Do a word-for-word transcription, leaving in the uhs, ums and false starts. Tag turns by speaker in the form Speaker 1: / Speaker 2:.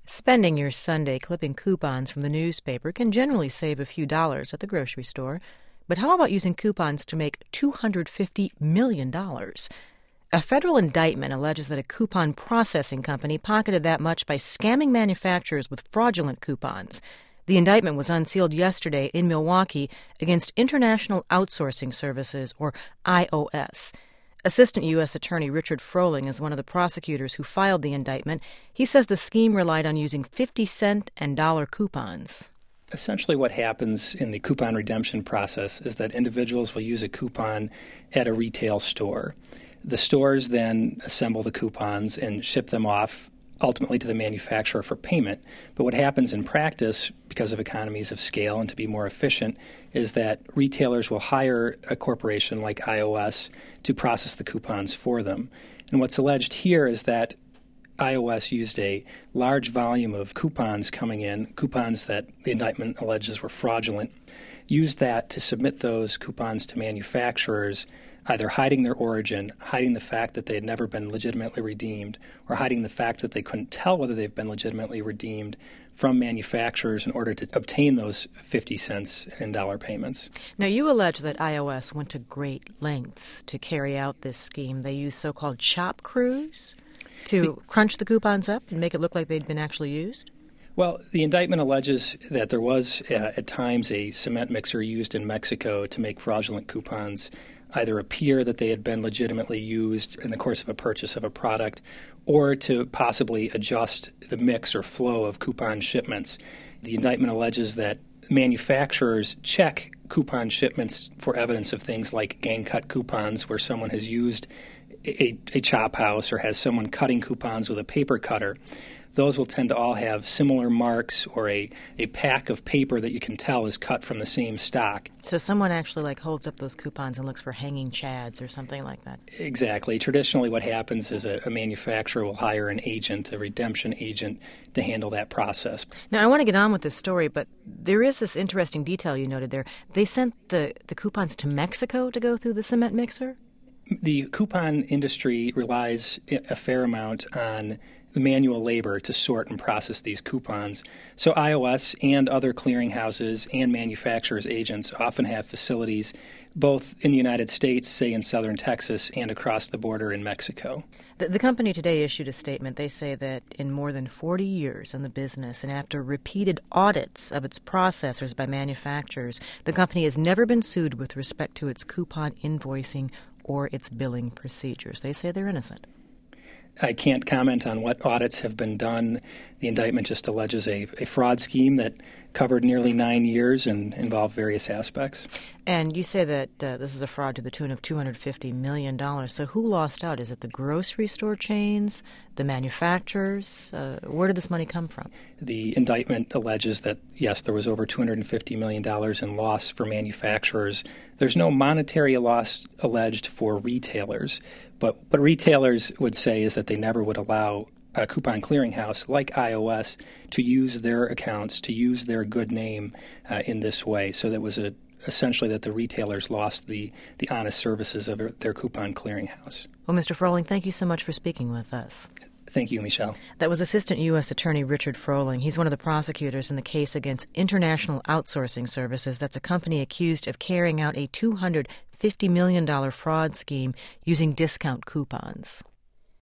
Speaker 1: Spending your Sunday clipping coupons from the newspaper can generally save a few dollars at the grocery store. But how about using coupons to make two hundred fifty million dollars? A federal indictment alleges that a coupon processing company pocketed that much by scamming manufacturers with fraudulent coupons. The indictment was unsealed yesterday in Milwaukee against International Outsourcing Services, or I O S. Assistant U S. Attorney Richard Froling is one of the prosecutors who filed the indictment. He says the scheme relied on using fifty cent and dollar coupons.
Speaker 2: Essentially what happens in the coupon redemption process is that individuals will use a coupon at a retail store. The stores then assemble the coupons and ship them off ultimately to the manufacturer for payment. But what happens in practice, because of economies of scale and to be more efficient, is that retailers will hire a corporation like I O S to process the coupons for them. And what's alleged here is that I O S used a large volume of coupons coming in, coupons that the indictment alleges were fraudulent, used that to submit those coupons to manufacturers, either hiding their origin, hiding the fact that they had never been legitimately redeemed, or hiding the fact that they couldn't tell whether they've been legitimately redeemed from manufacturers in order to obtain those fifty cents and dollar payments.
Speaker 1: Now, you allege that I O S went to great lengths to carry out this scheme. They used so-called shop crews to crunch the coupons up and make it look like they'd been actually used?
Speaker 2: Well, the indictment alleges that there was uh, at times a cement mixer used in Mexico to make fraudulent coupons either appear that they had been legitimately used in the course of a purchase of a product or to possibly adjust the mix or flow of coupon shipments. The indictment alleges that manufacturers check coupon shipments for evidence of things like gang cut coupons where someone has used a, a chop house or has someone cutting coupons with a paper cutter. Those will tend to all have similar marks or a, a pack of paper that you can tell is cut from the same stock.
Speaker 1: So someone actually like holds up those coupons and looks for hanging chads or something like that?
Speaker 2: Exactly. Traditionally what happens is a, a manufacturer will hire an agent, a redemption agent, to handle that process.
Speaker 1: Now, I want to get on with this story, but there is this interesting detail you noted there. They sent the, the coupons to Mexico to go through the cement mixer?
Speaker 2: The coupon industry relies a fair amount on the manual labor to sort and process these coupons. So I O S and other clearinghouses and manufacturers' agents often have facilities both in the United States, say in southern Texas, and across the border in Mexico.
Speaker 1: The, the company today issued a statement. They say that in more than forty years in the business and after repeated audits of its processors by manufacturers, the company has never been sued with respect to its coupon invoicing or its billing procedures. They say they're innocent.
Speaker 2: I can't comment on what audits have been done. The indictment just alleges a, a fraud scheme that covered nearly nine years and involved various aspects.
Speaker 1: And you say that uh, this is a fraud to the tune of two hundred fifty million dollars. So who lost out? Is it the grocery store chains, the manufacturers? Uh, where did this money come from?
Speaker 2: The indictment alleges that, yes, there was over two hundred fifty million dollars in loss for manufacturers. There's no monetary loss alleged for retailers. But what retailers would say is that they never would allow a coupon clearinghouse like I O S to use their accounts, to use their good name uh, in this way. So that was a, essentially that the retailers lost the, the honest services of their coupon clearinghouse.
Speaker 1: Well, Mister Froling, thank you so much for speaking with us.
Speaker 2: Thank you, Michelle.
Speaker 1: That was Assistant U S. Attorney Richard Froling. He's one of the prosecutors in the case against International Outsourcing Services. That's a company accused of carrying out a two hundred fifty million dollars fraud scheme using discount coupons.